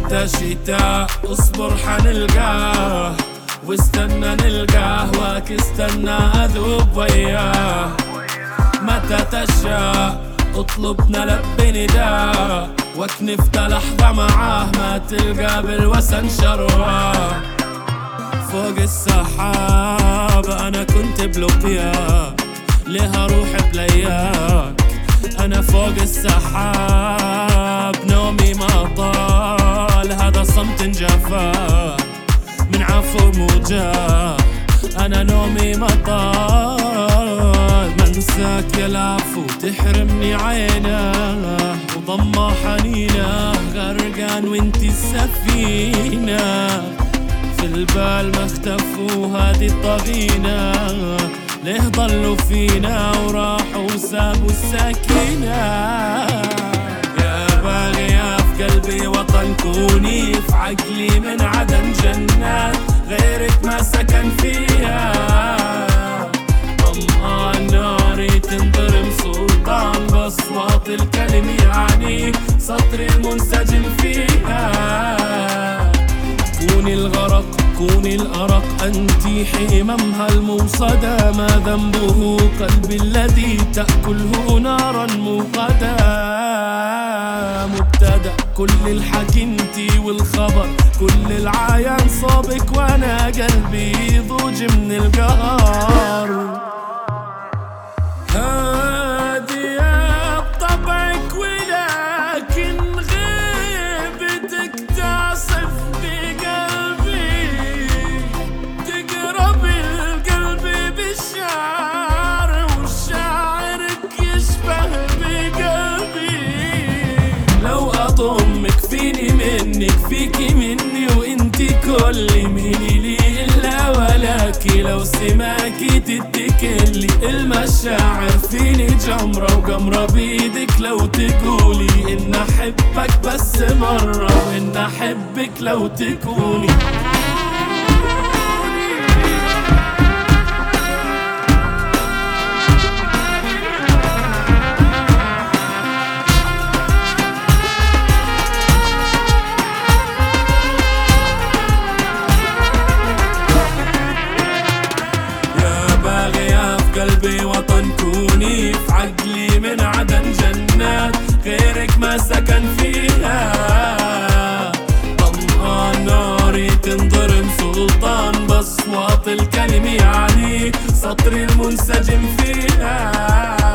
متى شتاء اصبر حنلقاه، واستنى نلقاه واك استنى اذوب وياه. متى تشاء اطلب نلبي نداء، واكنفت لحظة معاه ما تلقى بالوسن شرواه. فوق السحاب انا كنت بلقياك، ليه اروح بلياك؟ انا فوق السحاب نومي ما طال، هذا صمت جفاك من عفو موجاه. انا نومي ما طال، منساك يا العفو تحرمني عيناه، وضمه حنينه غرقان وانتي السفينه. في البال ما اختفوا هادي الطغينة، ليه ضلوا فينا وراحوا وسابوا السكينة. يا باغية في قلبي وطن كوني، في عقلي من عدن جنات غيرك ما سكن فيها. طمعان ناري تنضرم سلطان بأصوات الكلم، يعني سطري المنسجم فيها. كوني الغرق كوني الأرق أنتي حمامها الموصدة، ما ذنبه قلبي الذي تأكله نارا موقدة. مبتدأ كل الحكي انتي والخبر، كل العيان صوبك وانا قلبي ضوج من القهر. هادية بطبعك ولكن غيبتك تعصف بقلبي، تقرب القلب بالشعر وشعرك يشبه بقلبي. لو أضمك فيني منك فيكي مني، وانتي كل مني لي إلا ولكي. لو سماكي تتكلي المشاعر فيني جمرة وقمرة بيدك. لو تقولي إن أحبك بس مرة، وإن أحبك لو تكوني. قلبي وطن كوني، في عقلي من عدن جنات غيرك ما سكن فيها. طمعان ناري تنضرم سلطان بأصوات الكلم، يعني سطري المنسجم فيها.